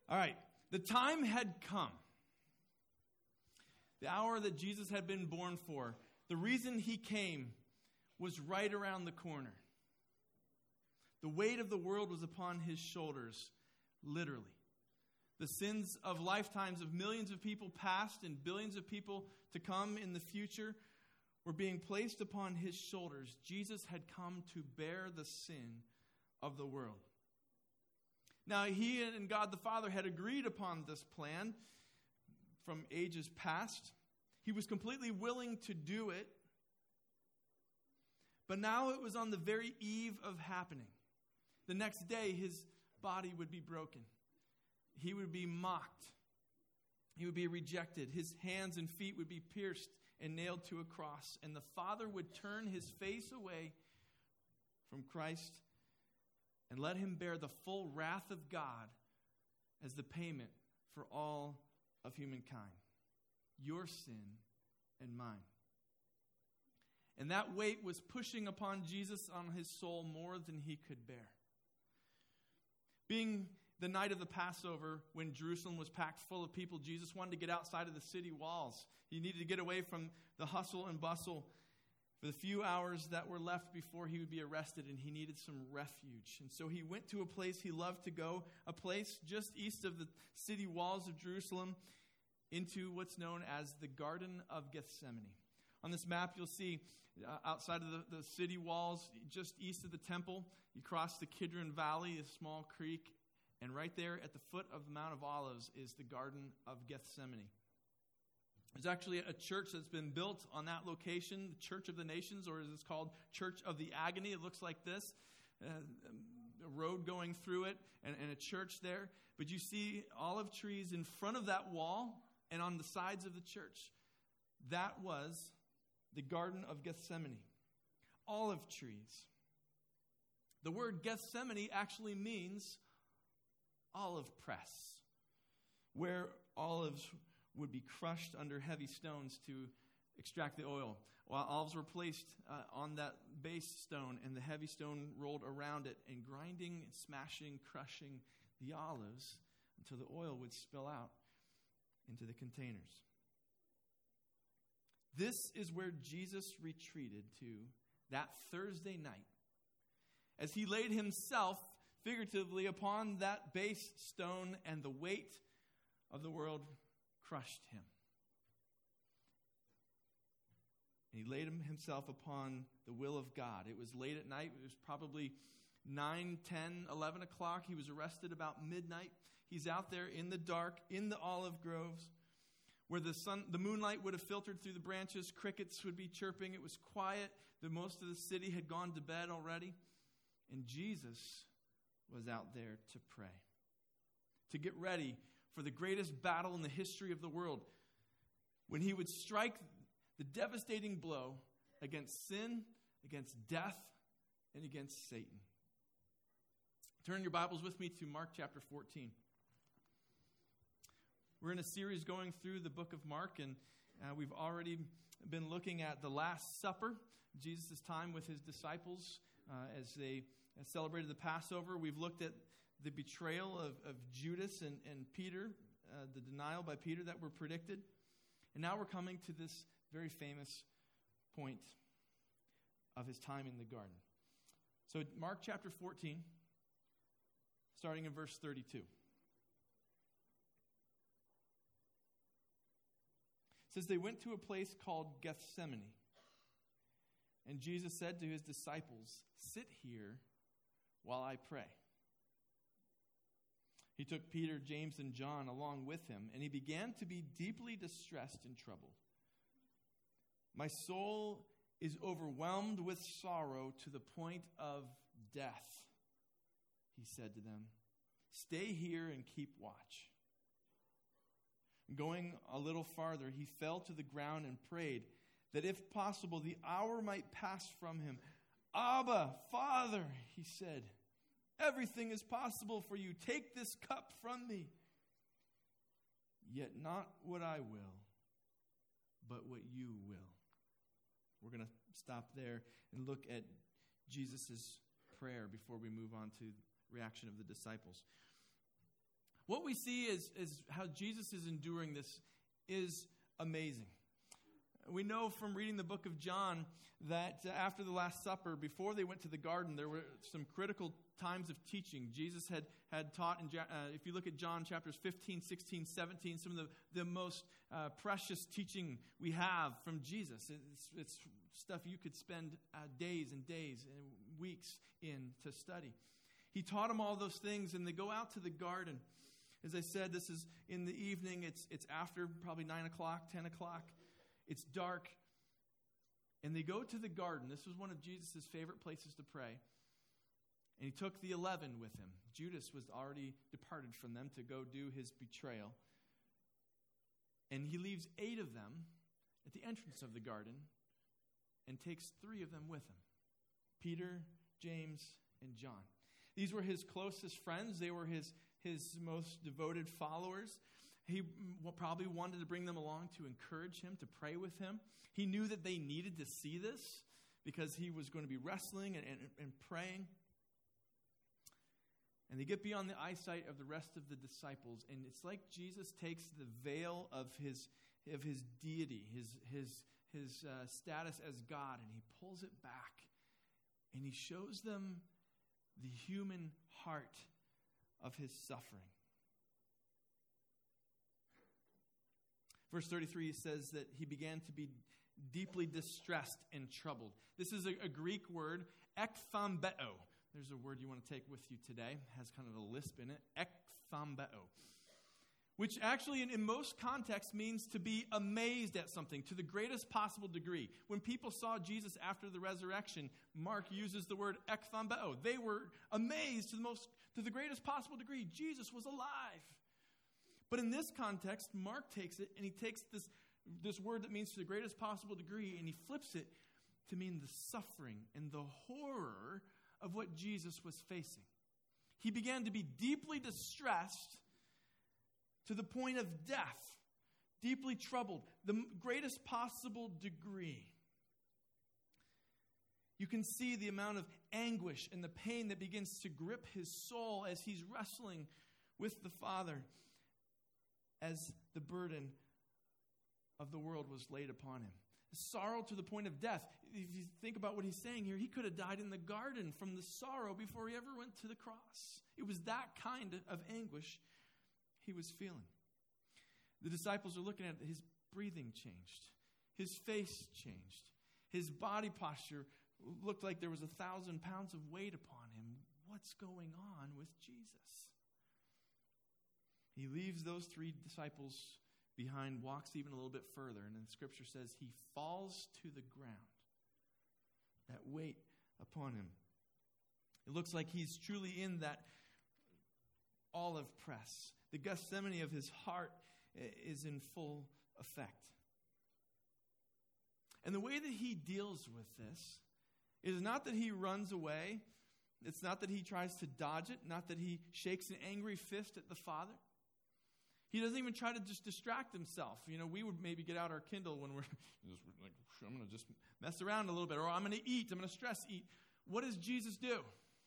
All right, the time had come. The hour that Jesus had been born for. The reason he came was right around the corner. The weight of the world was upon his shoulders, literally. The sins of lifetimes of millions of people past and billions of people to come in the future were being placed upon his shoulders. Jesus had come to bear the sin of the world. Now, he and God the Father had agreed upon this plan from ages past. He was completely willing to do it. But now it was on the very eve of happening. The next day, his body would be broken. He would be mocked. He would be rejected. His hands and feet would be pierced and nailed to a cross. And the Father would turn his face away from Christ and let him bear the full wrath of God as the payment for all of humankind. Your sin and mine. And that weight was pushing upon Jesus on his soul more than he could bear. Being the night of the Passover, when Jerusalem was packed full of people, Jesus wanted to get outside of the city walls. He needed to get away from the hustle and bustle for the few hours that were left before he would be arrested, and he needed some refuge. And so he went to a place he loved to go, a place just east of the city walls of Jerusalem, into what's known as the Garden of Gethsemane. On this map, you'll see outside of the city walls, just east of the temple, you cross the Kidron Valley, a small creek, and right there at the foot of the Mount of Olives is the Garden of Gethsemane. There's actually a church that's been built on that location, the Church of the Nations, or as it's called, Church of the Agony. It looks like this, a road going through it and a church there. But you see olive trees in front of that wall and on the sides of the church. That was the Garden of Gethsemane. Olive trees. The word Gethsemane actually means olive press, where olives would be crushed under heavy stones to extract the oil. While olives were placed on that base stone and the heavy stone rolled around it and grinding, smashing, crushing the olives until the oil would spill out into the containers. This is where Jesus retreated to that Thursday night as he laid himself figuratively upon that base stone and the weight of the world crushed him. And he laid himself upon the will of God. It was late at night. It was probably 9, 10, 11 o'clock. He was arrested about midnight. He's out there in the dark, in the olive groves, where the moonlight would have filtered through the branches. Crickets would be chirping. It was quiet. Most of the city had gone to bed already. And Jesus was out there to pray, to get ready for the greatest battle in the history of the world, when he would strike the devastating blow against sin, against death, and against Satan. Turn your Bibles with me to Mark chapter 14. We're in a series going through the book of Mark, and we've already been looking at the Last Supper, Jesus' time with his disciples as they celebrated the Passover. We've looked at the betrayal of Judas and Peter, the denial by Peter that were predicted. And now we're coming to this very famous point of his time in the garden. So Mark chapter 14, starting in verse 32. It says, they went to a place called Gethsemane. And Jesus said to his disciples, sit here while I pray. He took Peter, James, and John along with him, and he began to be deeply distressed and troubled. My soul is overwhelmed with sorrow to the point of death, he said to them. Stay here and keep watch. Going a little farther, he fell to the ground and prayed that if possible, the hour might pass from him. Abba, Father, he said, everything is possible for you. Take this cup from me. Yet not what I will, but what you will. We're going to stop there and look at Jesus' prayer before we move on to reaction of the disciples. What we see is how Jesus is enduring this is amazing. We know from reading the book of John that after the Last Supper, before they went to the garden, there were some critical times of teaching. Jesus had taught, if you look at John chapters 15, 16, 17, some of the most precious teaching we have from Jesus. It's stuff you could spend days and days and weeks in to study. He taught them all those things, and they go out to the garden. As I said, this is in the evening. It's after probably 9 o'clock, 10 o'clock. It's dark. And they go to the garden. This was one of Jesus' favorite places to pray. And he took the 11 with him. Judas was already departed from them to go do his betrayal. And he leaves 8 of them at the entrance of the garden and takes 3 of them with him. Peter, James, and John. These were his closest friends. They were his most devoted followers. He probably wanted to bring them along to encourage him, to pray with him. He knew that they needed to see this because he was going to be wrestling and praying. And they get beyond the eyesight of the rest of the disciples, and it's like Jesus takes the veil of his deity, his status as God, and he pulls it back, and he shows them the human heart of his suffering. Verse 33 says that he began to be deeply distressed and troubled. This is a Greek word, ekthambeo. There's a word you want to take with you today. It has kind of a lisp in it. Ekthambeo. Which actually in most contexts means to be amazed at something to the greatest possible degree. When people saw Jesus after the resurrection, Mark uses the word ekthambeo. They were amazed to the greatest possible degree. Jesus was alive. But in this context, Mark takes it and he takes this word that means to the greatest possible degree and he flips it to mean the suffering and the horror of what Jesus was facing. He began to be deeply distressed to the point of death, deeply troubled, the greatest possible degree. You can see the amount of anguish and the pain that begins to grip his soul as he's wrestling with the Father as the burden of the world was laid upon him. Sorrow to the point of death. If you think about what he's saying here, he could have died in the garden from the sorrow before he ever went to the cross. It was that kind of anguish he was feeling. The disciples are looking at it. His breathing changed. His face changed. His body posture looked like there was 1,000 pounds of weight upon him. What's going on with Jesus? He leaves those 3 disciples behind, walks even a little bit further, and then Scripture says he falls to the ground. That weight upon him. It looks like he's truly in that olive press. The Gethsemane of his heart is in full effect. And the way that he deals with this is not that he runs away. It's not that he tries to dodge it. Not that he shakes an angry fist at the Father. He doesn't even try to just distract himself. You know, we would maybe get out our Kindle when we're just like, I'm going to just mess around a little bit, or I'm going to eat. I'm going to stress eat. What does Jesus do?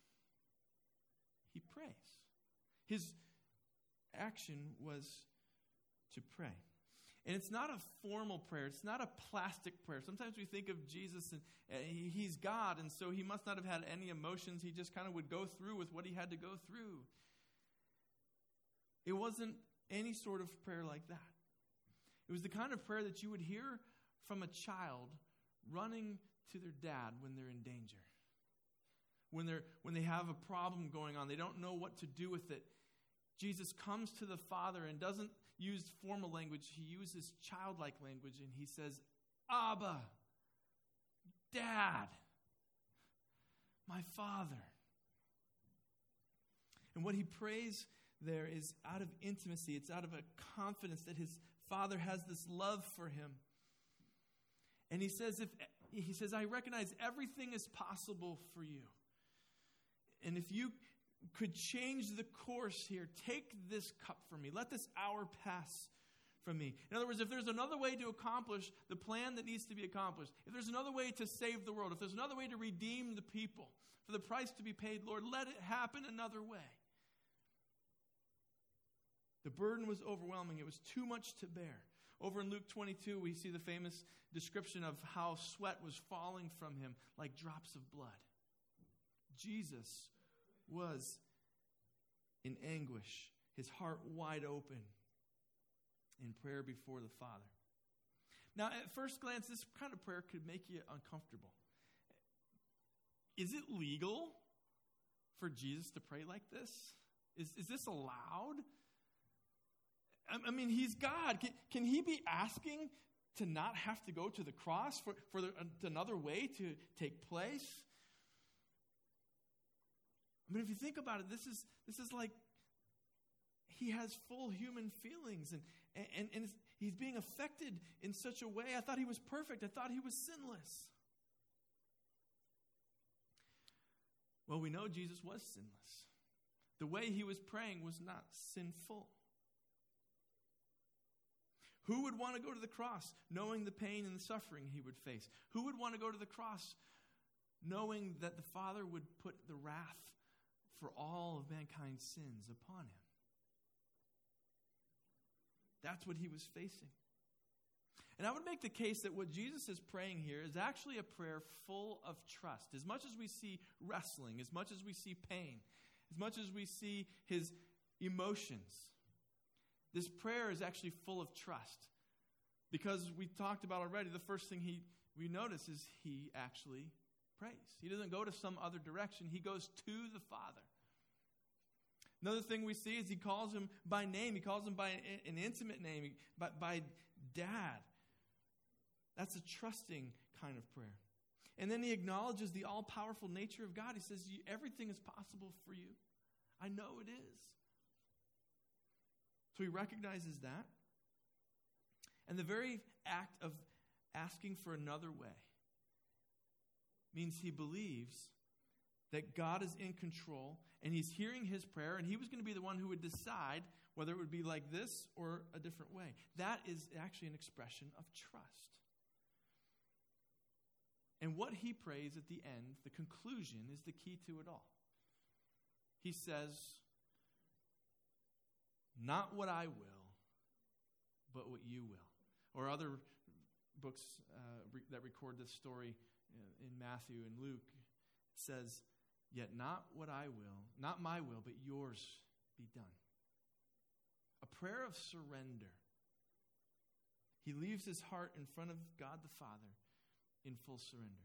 He prays. His action was to pray. And it's not a formal prayer. It's not a plastic prayer. Sometimes we think of Jesus and he's God, and so he must not have had any emotions. He just kind of would go through with what he had to go through. It wasn't any sort of prayer like that. It was the kind of prayer that you would hear from a child running to their dad when they're in danger. When they have a problem going on, they don't know what to do with it. Jesus comes to the Father and doesn't use formal language. He uses childlike language, and he says, Abba, Dad, my Father. And what he prays there is out of intimacy. It's out of a confidence that his Father has this love for him. And he says, I recognize everything is possible for you. And if you could change the course here, take this cup from me. Let this hour pass from me. In other words, if there's another way to accomplish the plan that needs to be accomplished, if there's another way to save the world, if there's another way to redeem the people, for the price to be paid, Lord, let it happen another way. The burden was overwhelming. It was too much to bear. Over in Luke 22, we see the famous description of how sweat was falling from him like drops of blood. Jesus was in anguish, his heart wide open, in prayer before the Father. Now, at first glance, this kind of prayer could make you uncomfortable. Is it legal for Jesus to pray like this? Is this allowed? I mean, he's God. Can he be asking to not have to go to the cross for another way to take place? I mean, if you think about it, this is like he has full human feelings, and he's being affected in such a way. I thought he was perfect. I thought he was sinless. Well, we know Jesus was sinless. The way he was praying was not sinful. Who would want to go to the cross knowing the pain and the suffering he would face? Who would want to go to the cross knowing that the Father would put the wrath for all of mankind's sins upon him? That's what he was facing. And I would make the case that what Jesus is praying here is actually a prayer full of trust. As much as we see wrestling, as much as we see pain, as much as we see his emotions, this prayer is actually full of trust. Because we talked about already, the first thing we notice is he actually prays. He doesn't go to some other direction. He goes to the Father. Another thing we see is he calls him by name. He calls him by an intimate name, by Dad. That's a trusting kind of prayer. And then he acknowledges the all-powerful nature of God. He says, everything is possible for you. I know it is. So he recognizes that. And the very act of asking for another way means he believes that God is in control, and he's hearing his prayer, and he was going to be the one who would decide whether it would be like this or a different way. That is actually an expression of trust. And what he prays at the end, the conclusion, is the key to it all. He says, not what I will, but what you will. Or other books that record this story in Matthew and Luke says, yet not what I will, not my will, but yours be done. A prayer of surrender. He leaves his heart in front of God the Father in full surrender.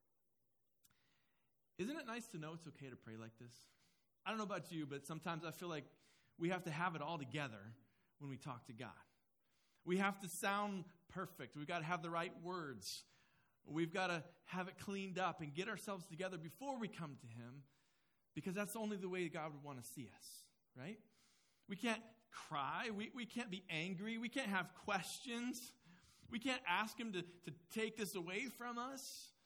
Isn't it nice to know it's okay to pray like this? I don't know about you, but sometimes I feel like we have to have it all together when we talk to God. We have to sound perfect. We've got to have the right words. We've got to have it cleaned up and get ourselves together before we come to him, because that's only the way God would want to see us, right? We can't cry. We can't be angry. We can't have questions. We can't ask him to take this away from us.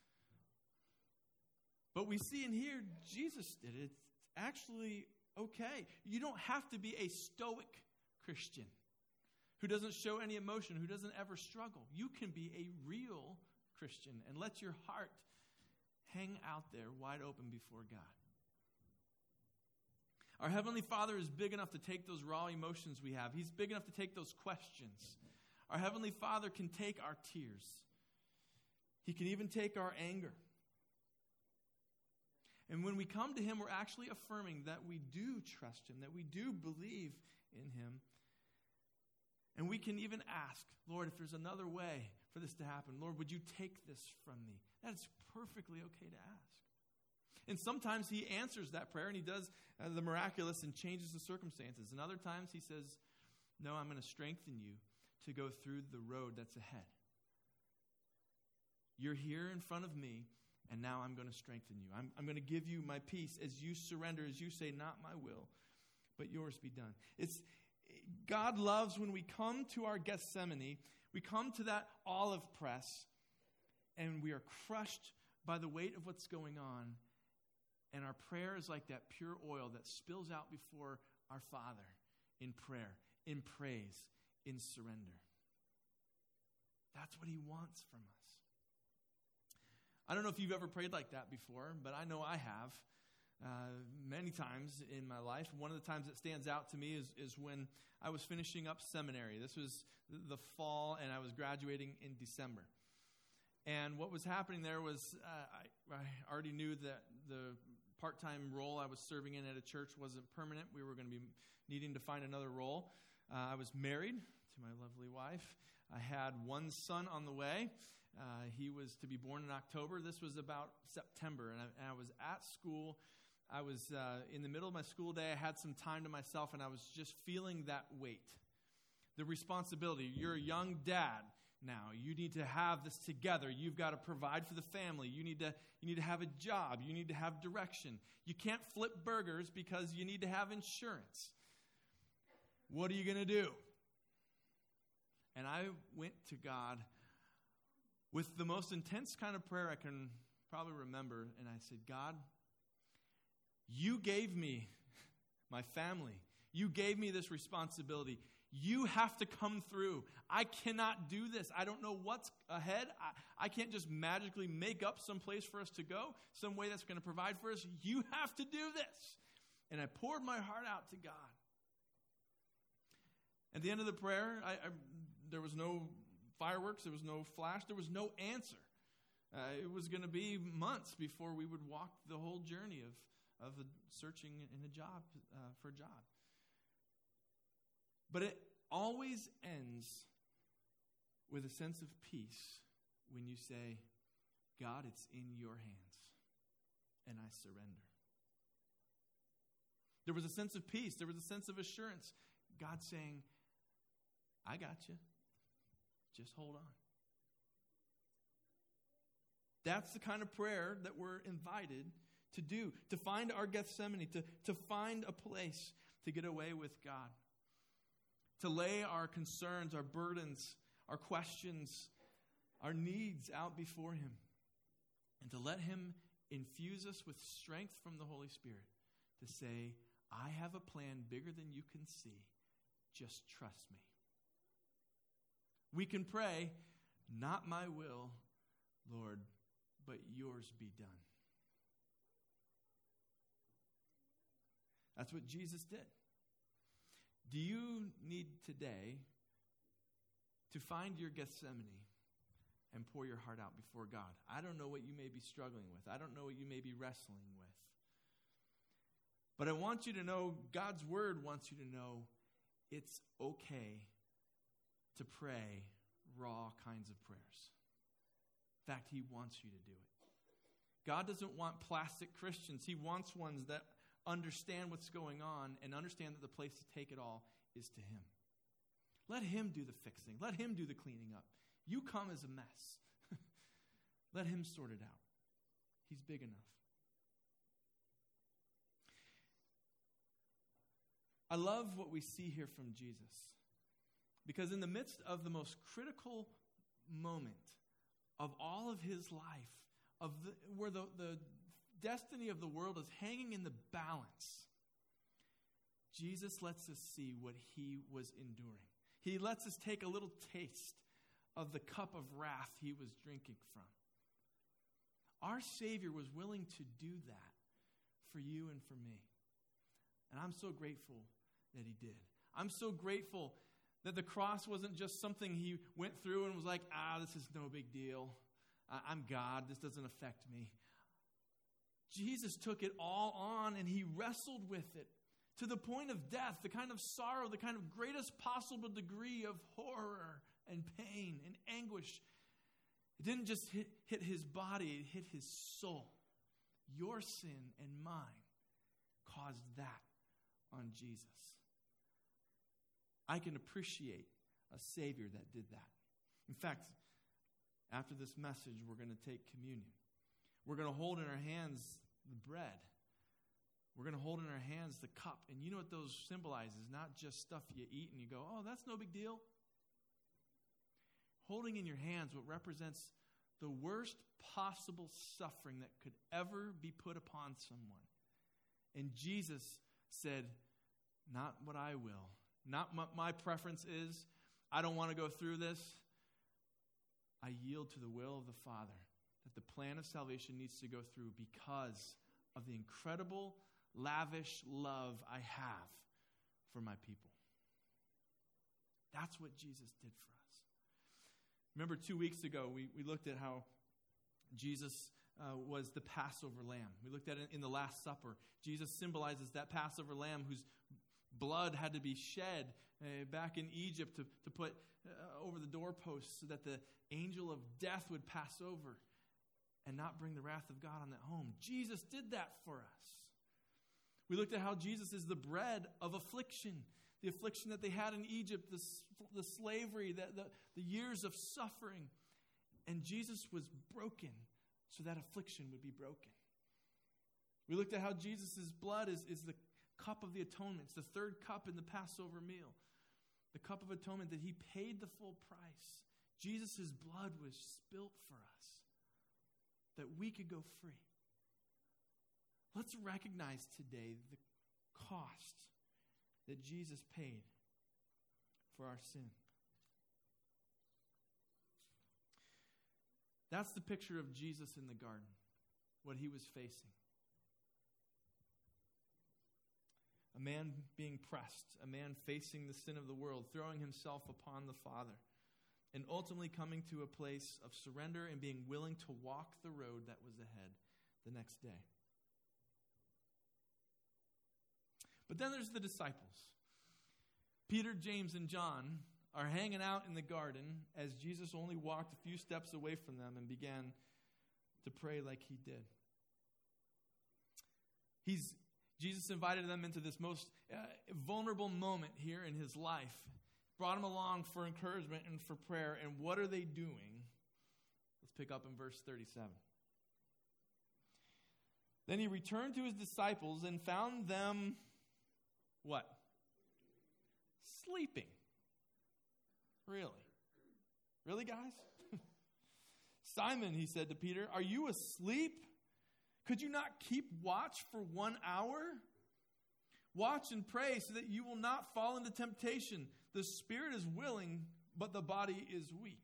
But we see and hear Jesus did it. It's actually okay. You don't have to be a stoic Christian who doesn't show any emotion, who doesn't ever struggle. You can be a real Christian and let your heart hang out there wide open before God. Our Heavenly Father is big enough to take those raw emotions we have. He's big enough to take those questions. Our Heavenly Father can take our tears. He can even take our anger. And when we come to him, we're actually affirming that we do trust him, that we do believe in him. And we can even ask, Lord, if there's another way for this to happen, Lord, would you take this from me? That's perfectly okay to ask. And sometimes he answers that prayer and he does the miraculous and changes the circumstances. And other times he says, no, I'm going to strengthen you to go through the road that's ahead. You're here in front of me, and now I'm going to strengthen you. I'm going to give you my peace as you surrender, as you say, not my will, but yours be done. God loves when we come to our Gethsemane, we come to that olive press, and we are crushed by the weight of what's going on. And our prayer is like that pure oil that spills out before our Father in prayer, in praise, in surrender. That's what he wants from us. I don't know if you've ever prayed like that before, but I know I have. many times in my life. One of the times that stands out to me is when I was finishing up seminary. This was the fall, and I was graduating in December. And what was happening there was I already knew that the part-time role I was serving in at a church wasn't permanent. We were going to be needing to find another role. I was married to my lovely wife. I had one son on the way. He was to be born in October. This was about September, and I was at school. I was in the middle of my school day. I had some time to myself, and I was just feeling that weight, the responsibility. You're a young dad now. You need to have this together. You've got to provide for the family. You need to have a job. You need to have direction. You can't flip burgers because you need to have insurance. What are you going to do? And I went to God with the most intense kind of prayer I can probably remember. And I said, God, you gave me my family. You gave me this responsibility. You have to come through. I cannot do this. I don't know what's ahead. I can't just magically make up some place for us to go, some way that's going to provide for us. You have to do this. And I poured my heart out to God. At the end of the prayer, there was no fireworks. There was no flash. There was no answer. It was going to be months before we would walk the whole journey of searching in a job for a job. But it always ends with a sense of peace when you say, God, it's in your hands, and I surrender. There was a sense of peace. There was a sense of assurance. God saying, I got you. Just hold on. That's the kind of prayer that we're invited to do, to find our Gethsemane, to find a place to get away with God, to lay our concerns, our burdens, our questions, our needs out before Him, and to let Him infuse us with strength from the Holy Spirit to say, I have a plan bigger than you can see. Just trust me. We can pray, not my will, Lord, but yours be done. That's what Jesus did. Do you need today to find your Gethsemane and pour your heart out before God? I don't know what you may be struggling with. I don't know what you may be wrestling with. But I want you to know, God's Word wants you to know, it's okay to pray raw kinds of prayers. In fact, He wants you to do it. God doesn't want plastic Christians. He wants ones that understand what's going on and understand that the place to take it all is to Him. Let Him do the fixing. Let Him do the cleaning up. You come as a mess. Let Him sort it out. He's big enough. I love what we see here from Jesus, because in the midst of the most critical moment of all of His life, where the destiny of the world is hanging in the balance, Jesus lets us see what He was enduring. He lets us take a little taste of the cup of wrath He was drinking from. Our Savior was willing to do that for you and for me. And I'm so grateful that He did. I'm so grateful that the cross wasn't just something He went through and was like, this is no big deal. I'm God. This doesn't affect me. Jesus took it all on, and He wrestled with it to the point of death, the kind of sorrow, the kind of greatest possible degree of horror and pain and anguish. It didn't just hit His body, it hit His soul. Your sin and mine caused that on Jesus. I can appreciate a Savior that did that. In fact, after this message, we're going to take communion. We're going to hold in our hands the bread. We're going to hold in our hands the cup. And you know what those symbolizes? Not just stuff you eat and you go, oh, that's no big deal. Holding in your hands what represents the worst possible suffering that could ever be put upon someone. And Jesus said, not what I will. Not what my preference is. I don't want to go through this. I yield to the will of the Father, that the plan of salvation needs to go through because of the incredible, lavish love I have for my people. That's what Jesus did for us. Remember 2 weeks ago, we looked at how Jesus was the Passover lamb. We looked at it in the Last Supper. Jesus symbolizes that Passover lamb whose blood had to be shed back in Egypt to put over the doorposts so that the angel of death would pass over and not bring the wrath of God on that home. Jesus did that for us. We looked at how Jesus is the bread of affliction, the affliction that they had in Egypt, the slavery, the years of suffering. And Jesus was broken so that affliction would be broken. We looked at how Jesus' blood is the cup of the atonement. It's the third cup in the Passover meal. The cup of atonement that he paid the full price. Jesus' blood was spilt for us that we could go free. Let's recognize today the cost that Jesus paid for our sin. That's the picture of Jesus in the garden, what he was facing. A man being pressed, a man facing the sin of the world, throwing himself upon the Father, and ultimately coming to a place of surrender and being willing to walk the road that was ahead the next day. But then there's the disciples. Peter, James, and John are hanging out in the garden as Jesus only walked a few steps away from them and began to pray like he did. Jesus invited them into this most vulnerable moment here in his life, brought them along for encouragement and for prayer. And what are they doing? Let's pick up in verse 37. Then he returned to his disciples and found them, what? Sleeping. Really? Really, guys? Simon, he said to Peter, are you asleep? Could you not keep watch for 1 hour? Watch and pray so that you will not fall into temptation. The spirit is willing, but the body is weak.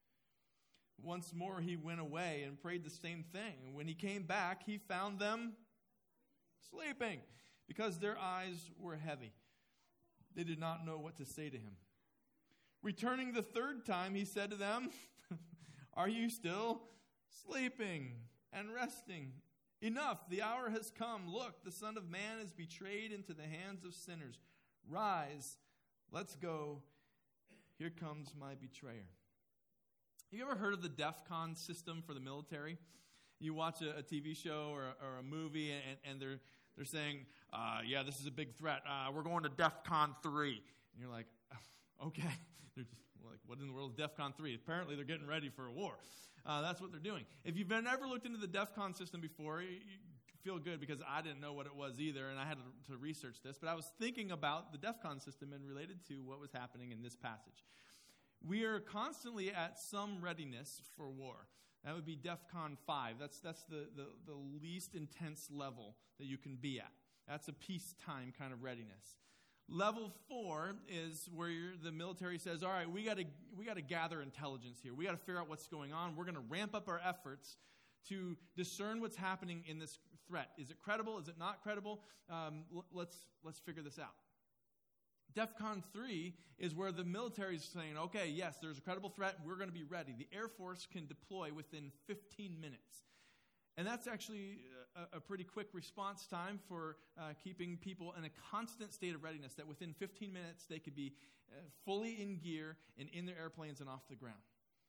Once more he went away and prayed the same thing. And when he came back, he found them sleeping because their eyes were heavy. They did not know what to say to him. Returning the third time, he said to them, are you still sleeping and resting? Enough, the hour has come. Look, the Son of Man is betrayed into the hands of sinners. Rise, let's go. Here comes my betrayer. Have you ever heard of the DEFCON system for the military? You watch a TV show or a movie, and they're saying, yeah, this is a big threat. We're going to DEFCON 3. And you're like, okay. They're just like, what in the world is DEFCON 3? Apparently they're getting ready for a war. That's what they're doing. If you've never looked into the DEFCON system before, you feel good because I didn't know what it was either, and I had to research this. But I was thinking about the DEFCON system and related to what was happening in this passage. We are constantly at some readiness for war. That would be DEFCON 5. That's the least intense level that you can be at. That's a peacetime kind of readiness. Level 4 is where the military says, all right, we got to gather intelligence here. We got to figure out what's going on. We're going to ramp up our efforts to discern what's happening in this threat. Is it credible? Is it not credible? Let's figure this out. DEFCON 3 is where the military is saying, okay, yes, there's a credible threat. We're going to be ready. The Air Force can deploy within 15 minutes. And that's actually a pretty quick response time for keeping people in a constant state of readiness, that within 15 minutes they could be fully in gear and in their airplanes and off the ground.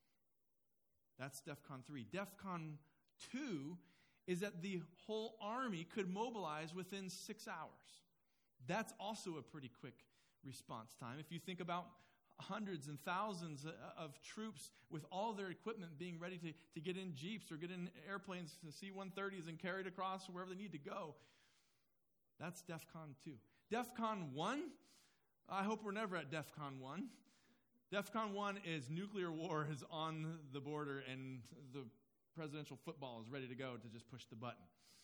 That's DEFCON 3. DEFCON 2 is that the whole army could mobilize within 6 hours. That's also a pretty quick response time. If you think about hundreds and thousands of troops with all their equipment being ready to get in jeeps or get in airplanes, C-130s, and carried across wherever they need to go. That's DEFCON 2. DEFCON 1, I hope we're never at DEFCON 1. DEFCON 1 is nuclear war is on the border and the presidential football is ready to go to just push the button.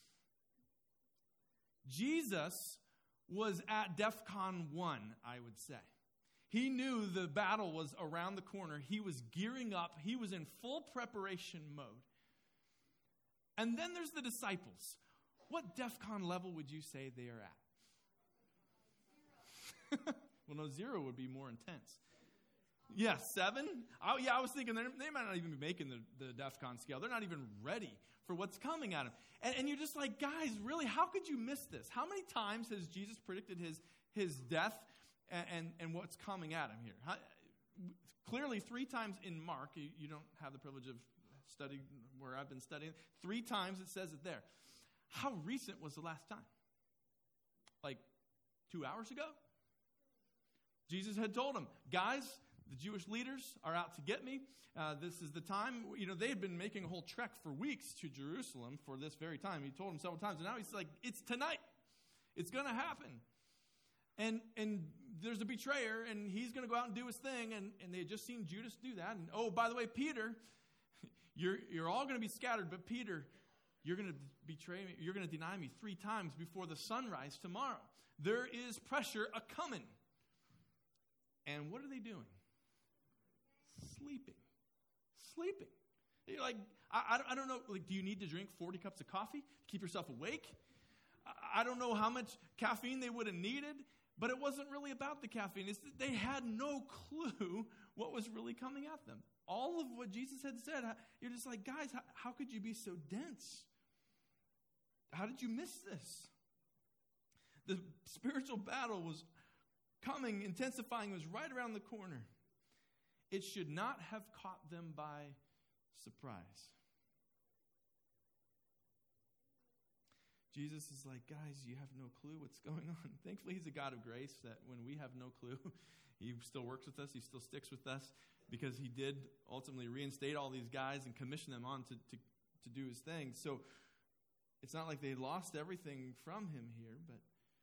Jesus was at DEFCON 1, I would say. He knew the battle was around the corner. He was gearing up. He was in full preparation mode. And then there's the disciples. What DEFCON level would you say they are at? Well, no, 0 would be more intense. Yeah, 7? I was thinking they might not even be making the DEFCON scale. They're not even ready for what's coming at them. And you're just like, guys, really, how could you miss this? How many times has Jesus predicted his death and what's coming at him here? Clearly, 3 times in Mark, you don't have the privilege of studying where I've been studying. 3 times it says it there. How recent was the last time? Like 2 hours ago? Jesus had told them, guys, the Jewish leaders are out to get me. This is the time. They had been making a whole trek for weeks to Jerusalem for this very time. He told them several times. And now he's like, it's tonight. It's going to happen. And there's a betrayer, and he's going to go out and do his thing. And they had just seen Judas do that. And, oh, by the way, Peter, you're all going to be scattered. But Peter, you're going to betray me. You're going to deny me 3 times before the sunrise tomorrow. There is pressure a-coming. And what are they doing? Sleeping. You're like, I don't know, like, do you need to drink 40 cups of coffee to keep yourself awake? I don't know how much caffeine they would have needed, but it wasn't really about the caffeine. It's that they had no clue what was really coming at them. All of what Jesus had said, you're just like, guys, how could you be so dense? How did you miss this? The spiritual battle was coming, intensifying, was right around the corner. It should not have caught them by surprise. Jesus is like, guys, you have no clue what's going on. Thankfully, he's a God of grace that when we have no clue, he still works with us, he still sticks with us, because he did ultimately reinstate all these guys and commission them on to do his thing. So it's not like they lost everything from him here, but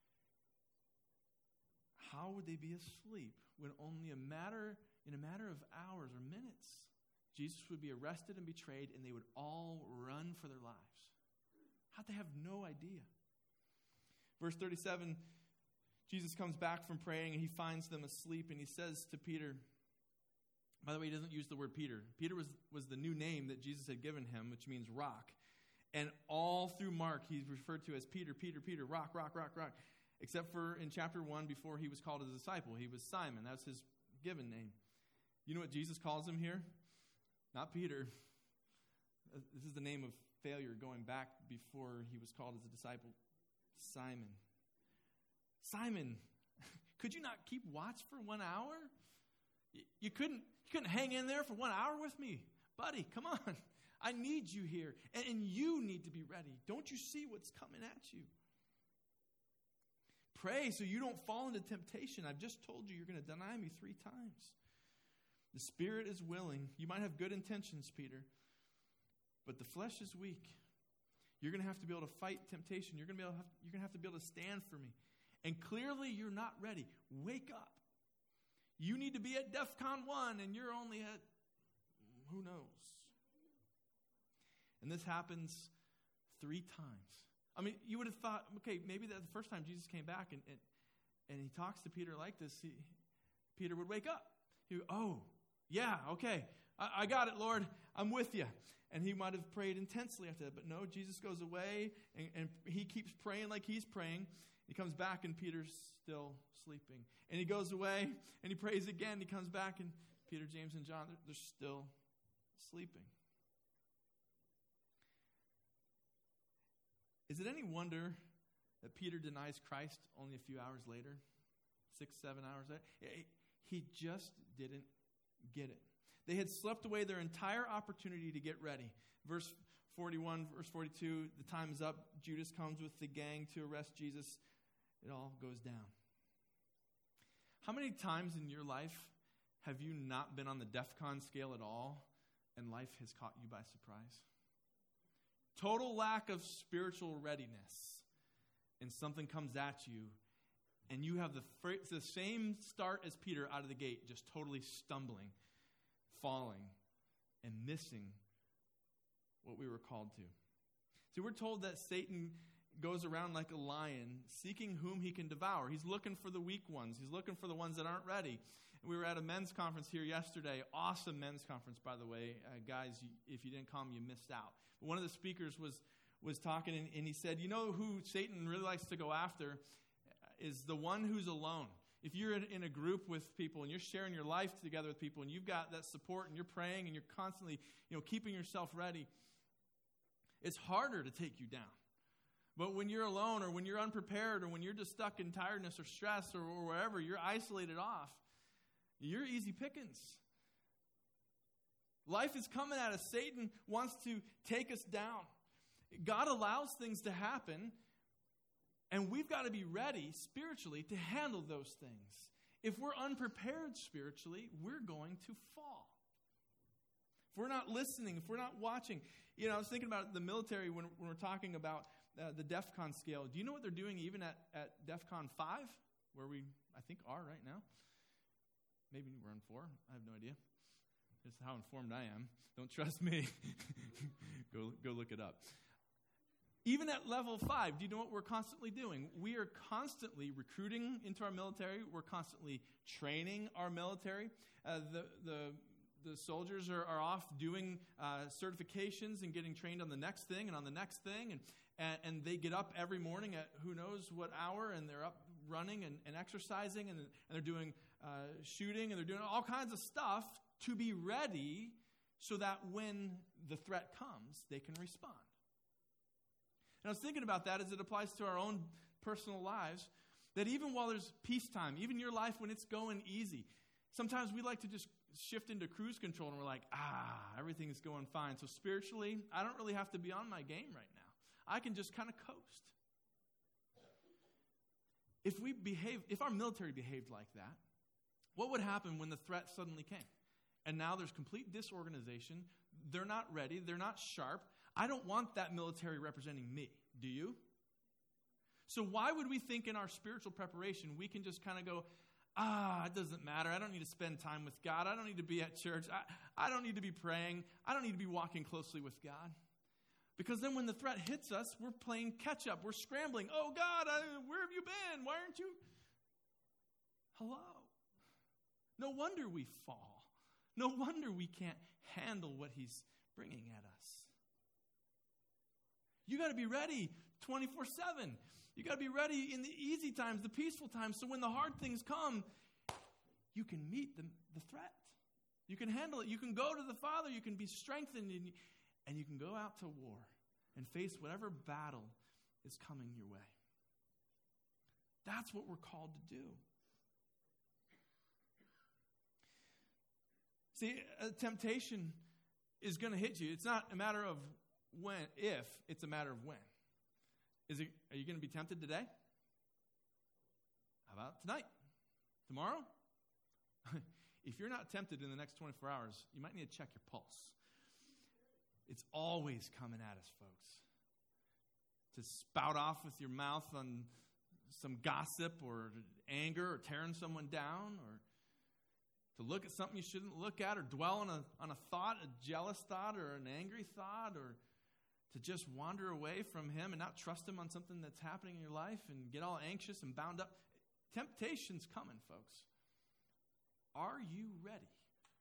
how would they be asleep when only in a matter of hours or minutes, Jesus would be arrested and betrayed, and they would all run for their lives? How'd they have no idea? Verse 37, Jesus comes back from praying, and he finds them asleep, and he says to Peter, by the way, he doesn't use the word Peter. Peter was the new name that Jesus had given him, which means rock. And all through Mark, he's referred to as Peter, rock, rock, rock, rock. Except for in chapter 1, before he was called a disciple, he was Simon. That's his given name. You know what Jesus calls him here? Not Peter. This is the name of failure going back before he was called as a disciple. Simon. Simon, could you not keep watch for 1 hour? You couldn't hang in there for 1 hour with me? Buddy, come on. I need you here. And you need to be ready. Don't you see what's coming at you? Pray so you don't fall into temptation. I've just told you you're going to deny me 3 times. The spirit is willing. You might have good intentions, Peter, but the flesh is weak. You're going to have to be able to fight temptation. You're going to have to be able to stand for me. And clearly you're not ready. Wake up. You need to be at DEFCON 1, and you're only at who knows. And this happens 3 times. I mean, you would have thought, okay, maybe that the first time Jesus came back and he talks to Peter like this, Peter would wake up. He would, oh, yeah, okay, I got it, Lord, I'm with you. And he might have prayed intensely after that. But no, Jesus goes away, and he keeps praying like he's praying. He comes back, and Peter's still sleeping. And he goes away, and he prays again. He comes back, and Peter, James, and John, they're still sleeping. Is it any wonder that Peter denies Christ only a few hours later? 6, 7 hours later? He just didn't get it. They had slept away their entire opportunity to get ready. Verse 41, verse 42, the time is up. Judas comes with the gang to arrest Jesus. It all goes down. How many times in your life have you not been on the DEFCON scale at all, and life has caught you by surprise? Total lack of spiritual readiness, and something comes at you, and you have the same start as Peter out of the gate, just totally stumbling, falling, and missing what we were called to. See, we're told that Satan goes around like a lion, seeking whom he can devour. He's looking for the weak ones. He's looking for the ones that aren't ready. We were at a men's conference here yesterday. Awesome men's conference, by the way. Guys, if you didn't come, you missed out. One of the speakers was was talking, and he said, you know who Satan really likes to go after is the one who's alone. If you're in a group with people and you're sharing your life together with people and you've got that support and you're praying and you're constantly, keeping yourself ready, it's harder to take you down. But when you're alone or when you're unprepared or when you're just stuck in tiredness or stress or wherever, you're isolated off, you're easy pickings. Life is coming at us. Satan wants to take us down. God allows things to happen, and we've got to be ready spiritually to handle those things. If we're unprepared spiritually, we're going to fall. If we're not listening, if we're not watching. I was thinking about the military when we're talking about the DEFCON scale. Do you know what they're doing even at DEFCON 5, where we, I think, are right now? Maybe we're on 4. I have no idea. This is how informed I am. Don't trust me. Go look it up. Even at level 5, do you know what we're constantly doing? We are constantly recruiting into our military. We're constantly training our military. The soldiers are off doing certifications and getting trained on the next thing and on the next thing. And they get up every morning at who knows what hour, and they're up running and exercising, and they're doing shooting, and they're doing all kinds of stuff to be ready so that when the threat comes, they can respond. And I was thinking about that as it applies to our own personal lives, that even while there's peacetime, even your life when it's going easy, sometimes we like to just shift into cruise control and we're like, everything is going fine. So spiritually, I don't really have to be on my game right now. I can just kind of coast. If our military behaved like that, what would happen when the threat suddenly came? And now there's complete disorganization. They're not ready. They're not sharp. I don't want that military representing me. Do you? So why would we think in our spiritual preparation we can just kind of go, it doesn't matter. I don't need to spend time with God. I don't need to be at church. I don't need to be praying. I don't need to be walking closely with God. Because then when the threat hits us, we're playing catch up. We're scrambling. Oh, God, where have you been? Why aren't you? Hello. No wonder we fall. No wonder we can't handle what he's bringing at us. You got to be ready 24/7. You got to be ready in the easy times, the peaceful times, so when the hard things come, you can meet the threat. You can handle it. You can go to the Father. You can be strengthened, and you can go out to war and face whatever battle is coming your way. That's what we're called to do. See, a temptation is going to hit you. It's not a matter of if, it's a matter of when. Are you going to be tempted today? How about tonight? Tomorrow? If you're not tempted in the next 24 hours, you might need to check your pulse. It's always coming at us, folks. To spout off with your mouth on some gossip or anger or tearing someone down, or to look at something you shouldn't look at, or dwell on a thought, a jealous thought or an angry thought, or to just wander away from him and not trust him on something that's happening in your life and get all anxious and bound up. Temptation's coming, folks. Are you ready?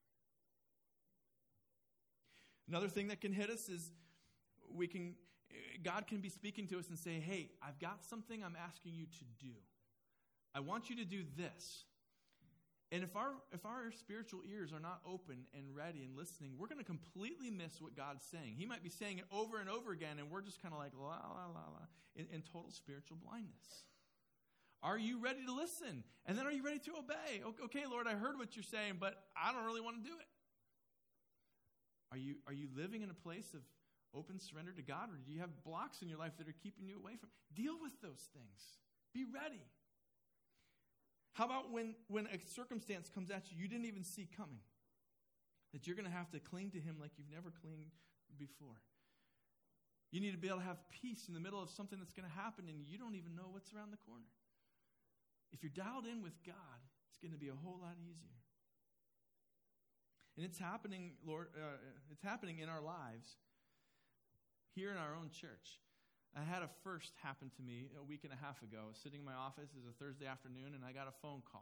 Another thing that can hit us is God can be speaking to us and say, hey, I've got something I'm asking you to do. I want you to do this. And if our spiritual ears are not open and ready and listening, we're going to completely miss what God's saying. He might be saying it over and over again, and we're just kind of like, la, la, la, la, in total spiritual blindness. Are you ready to listen? And then are you ready to obey? Okay, Lord, I heard what you're saying, but I don't really want to do it. Are you living in a place of open surrender to God, or do you have blocks in your life that are keeping you away from? Deal with those things. Be ready. How about when a circumstance comes at you didn't even see coming? That you're going to have to cling to him like you've never clinged before. You need to be able to have peace in the middle of something that's going to happen and you don't even know what's around the corner. If you're dialed in with God, it's going to be a whole lot easier. And it's happening, Lord. It's happening in our lives here in our own church. I had a first happen to me a week and a half ago. I was sitting in my office. It was a Thursday afternoon, and I got a phone call.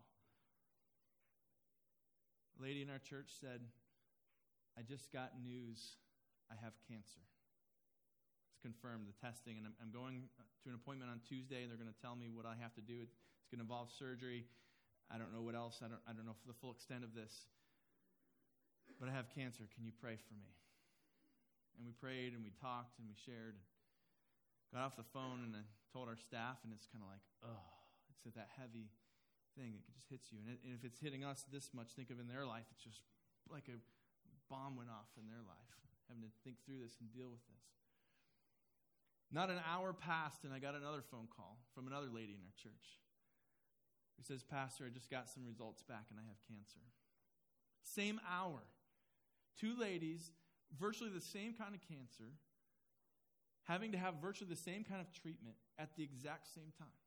A lady in our church said, I just got news I have cancer. It's confirmed, the testing, and I'm going to an appointment on Tuesday, and they're going to tell me what I have to do. It's going to involve surgery. I don't know what else. I don't know the full extent of this. But I have cancer. Can you pray for me? And we prayed, and we talked, and we shared. And got off the phone, and I told our staff, and it's kind of like, it's that heavy thing. It just hits you. And if it's hitting us this much, think of in their life, it's just like a bomb went off in their life, having to think through this and deal with this. Not an hour passed, and I got another phone call from another lady in our church who says, Pastor, I just got some results back, and I have cancer. Same hour. 2 ladies, virtually the same kind of cancer, having to have virtually the same kind of treatment at the exact same time.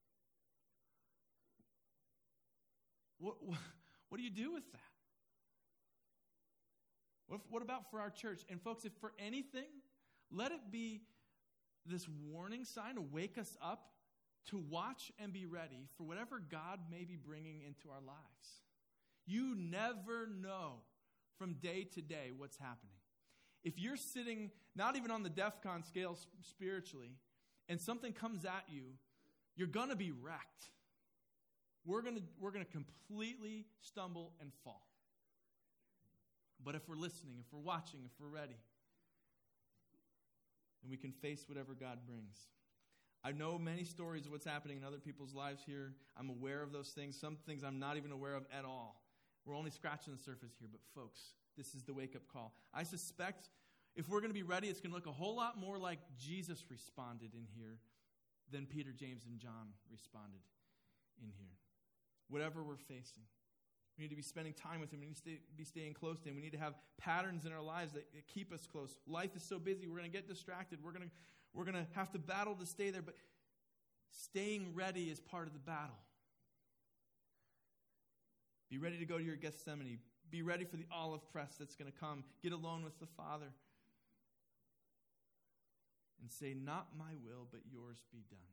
What do you do with that? What about for our church? And folks, if for anything, let it be this warning sign to wake us up to watch and be ready for whatever God may be bringing into our lives. You never know from day to day what's happening. If you're sitting, not even on the DEFCON scale spiritually, and something comes at you, you're going to be wrecked. We're going to completely stumble and fall. But if we're listening, if we're watching, if we're ready, then we can face whatever God brings. I know many stories of what's happening in other people's lives here. I'm aware of those things. Some things I'm not even aware of at all. We're only scratching the surface here. But folks, this is the wake-up call. I suspect if we're going to be ready, it's going to look a whole lot more like Jesus responded in here than Peter, James, and John responded in here. Whatever we're facing, we need to be spending time with Him. We need to be staying close to Him. We need to have patterns in our lives that keep us close. Life is so busy. We're going to get distracted. We're going to have to battle to stay there. But staying ready is part of the battle. Be ready to go to your Gethsemane. Be ready for the olive press that's going to come. Get alone with the Father. And say, not my will, but yours be done.